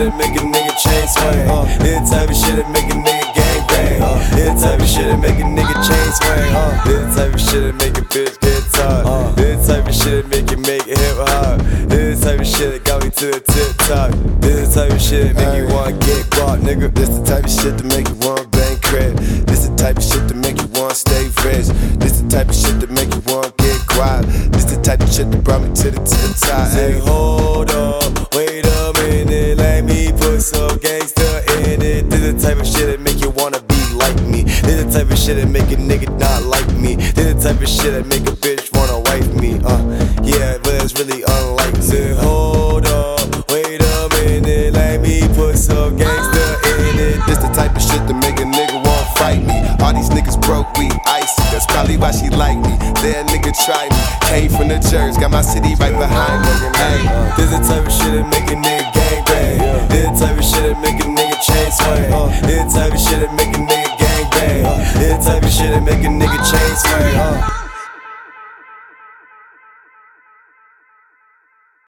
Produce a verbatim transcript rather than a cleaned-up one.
that make a nigga chain swing. Uh, this the type of shit that make a nigga gang bang. Uh, this the type of shit that make a nigga chain swing. Uh, this the type of shit that make a bitch get tired. Uh, this the type of shit that make you make it hip hop. This the type of shit that got me to the tip top. This the type of shit that make you wanna get caught, nigga. This the type of shit to make you wanna bang credit. This the type of shit to make you wanna stay fresh. This the type of shit to make you wanna get quiet. This the type of shit that brought me to the tip top. Say hold up, wait a minute, let me put some gangsta in it. This the type of shit that make you wanna be like me. This the type of shit that make a nigga not like me. This the type of shit that make a bitch wanna wife me. Uh, yeah, but it's really unlikely. Say hold up, wait a minute, let me put some gangsta in it. This the type of shit that make a nigga wanna fight me. All these niggas broke, we icy. That's probably why she like me. That nigga try me. Came from the church, got my city right behind me. Hey, this the type of shit that make a nigga gang bang. This the type of shit that make a nigga chain swing. This the type of shit that make a nigga gang bang. This the type of shit that make a nigga chain swing.